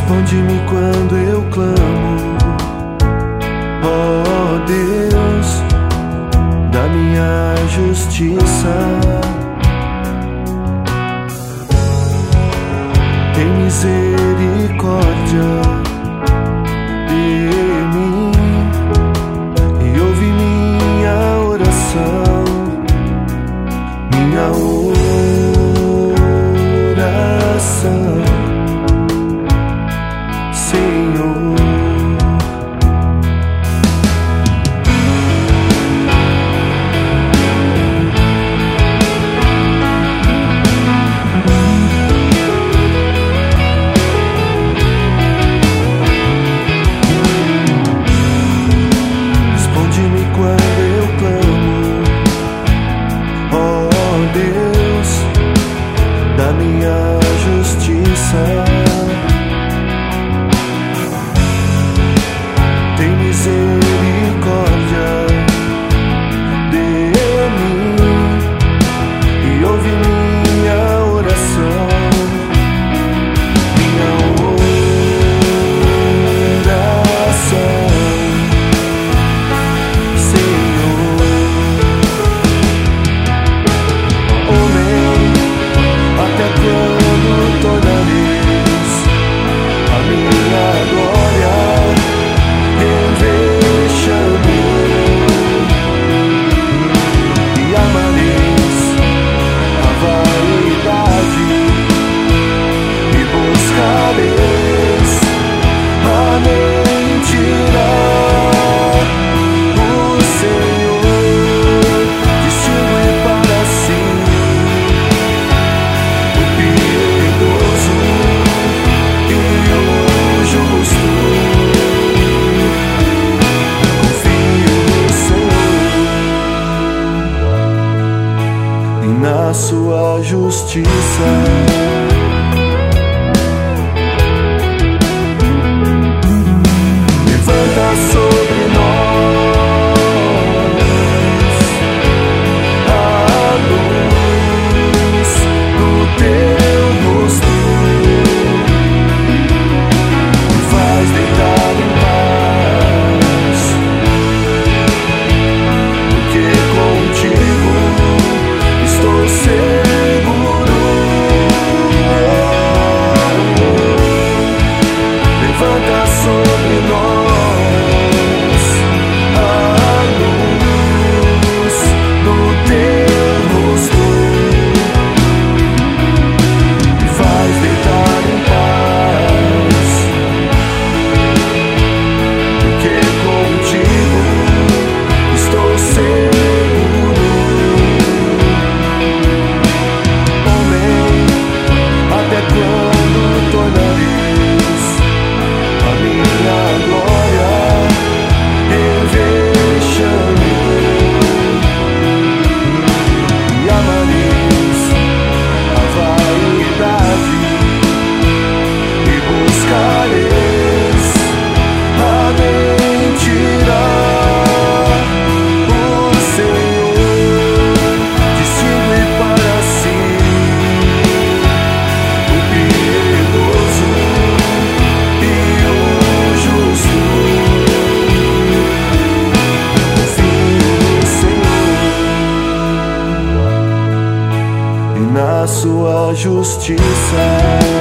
Responde-me quando eu clamo, ó Deus, da minha justiça. Tem misericórdia de mim e ouve minha oração, minha oração, Senhor. Responde-me quando eu clamo, ó Deus, da minha justiça. Tem misericórdia de mim e ouve minha oração, minha oração, Senhor. Homem, até quando tornareis a minha glória em vexame, e amareis a vaidade e buscareis a mentira? O Senhor distingue para si o piedoso e o justo. Confio no Senhor e na sua justiça. Levanta sobre nós a luz do teu rosto e faz deitar em paz, porque contigo estou seguro. Levanta sobre nós a luz do teu rosto e faz deitar em paz, porque contigo estou seguro. Homem, até quando tornareis a minha glória em vexame, e amareis a vaidade e buscareis a mentira? O Senhor distingue para si o piedoso e o justo. Confio no Senhor e na sua justiça.